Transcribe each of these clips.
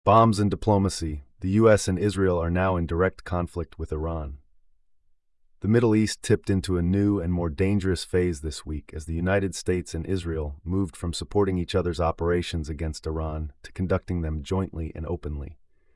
Bombs and diplomacy. The U.S. and Israel are now in direct conflict with Iran. The Middle East tipped into a new and more dangerous phase this week as the United States and Israel moved from supporting each other's operations against Iran to conducting them jointly and openly.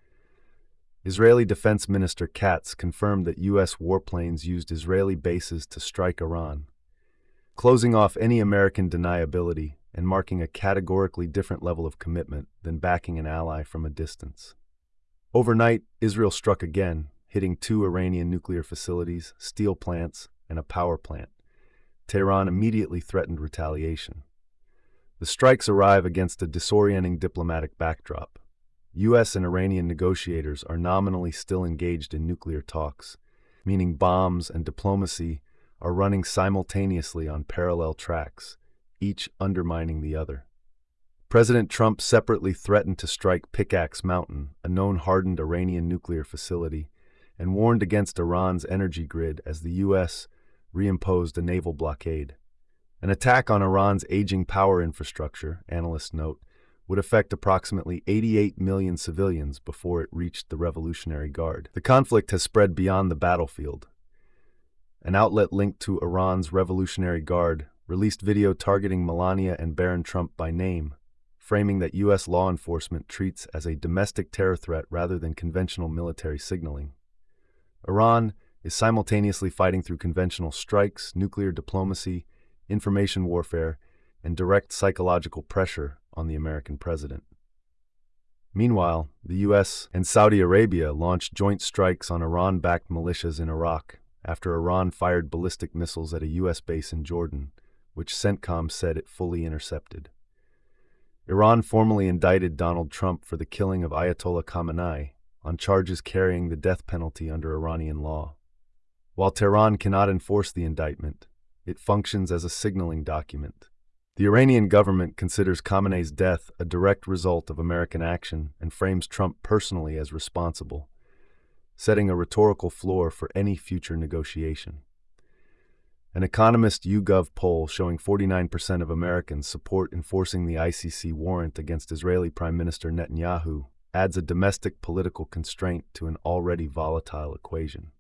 Israeli Defense Minister Katz confirmed that U.S. warplanes used Israeli bases to strike Iran, closing off any American deniability and marking a categorically different level of commitment than backing an ally from a distance. Overnight, Israel struck again, hitting 2 Iranian nuclear facilities, steel plants, and a power plant. Tehran immediately threatened retaliation. The strikes arrive against a disorienting diplomatic backdrop. U.S. and Iranian negotiators are nominally still engaged in nuclear talks, meaning bombs and diplomacy are running simultaneously on parallel tracks, each undermining the other. President Trump separately threatened to strike Pickaxe Mountain, a known hardened Iranian nuclear facility, and warned against Iran's energy grid as the U.S. reimposed a naval blockade. An attack on Iran's aging power infrastructure, analysts note, would affect approximately 88 million civilians before it reached the Revolutionary Guard. The conflict has spread beyond the battlefield. An outlet linked to Iran's Revolutionary Guard released video targeting Melania and Barron Trump by name, framing that U.S. law enforcement treats as a domestic terror threat rather than conventional military signaling. Iran is simultaneously fighting through conventional strikes, nuclear diplomacy, information warfare, and direct psychological pressure on the American president. Meanwhile, the U.S. and Saudi Arabia launched joint strikes on Iran-backed militias in Iraq after Iran fired ballistic missiles at a U.S. base in Jordan, which CENTCOM said it fully intercepted. Iran formally indicted Donald Trump for the killing of Ayatollah Khamenei on charges carrying the death penalty under Iranian law. While Tehran cannot enforce the indictment, it functions as a signaling document. The Iranian government considers Khamenei's death a direct result of American action and frames Trump personally as responsible, setting a rhetorical floor for any future negotiation. An Economist YouGov poll showing 49% of Americans support enforcing the ICC warrant against Israeli Prime Minister Netanyahu adds a domestic political constraint to an already volatile equation.